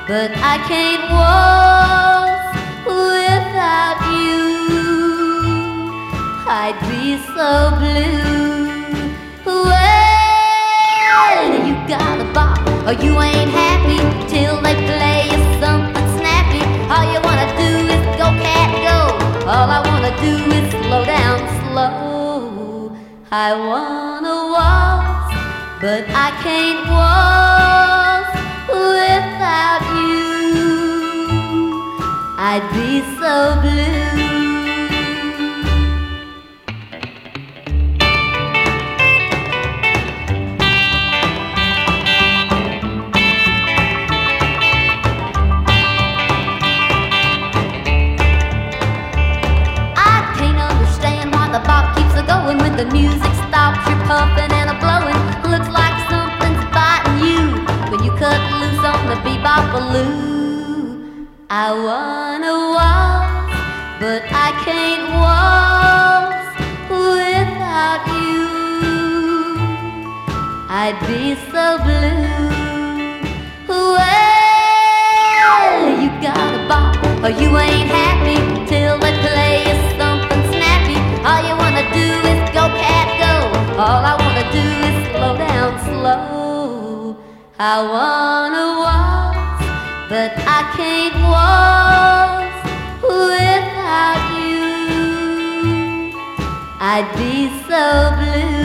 but I can't waltz without you. I'd be so blue. Well, you got a bop, or you ain't happy till they play you something snappy. All you wanna do is go, cat, go. All I wanna do is slow down slow. I wanna waltz, but I can't waltz without you. I'd be so blue. When the music stops, you're pumping and a blowing. Looks like something's biting you when you cut loose on the bebop-a-loo. I wanna waltz, but I can't waltz without you. I'd be so blue. Well, you got a bop, or you ain't happy till they play you something snappy. All you wanna do is go, cat, go. All I wanna do is slow down slow. I wanna waltz, but I can't waltz without you. I'd be so blue.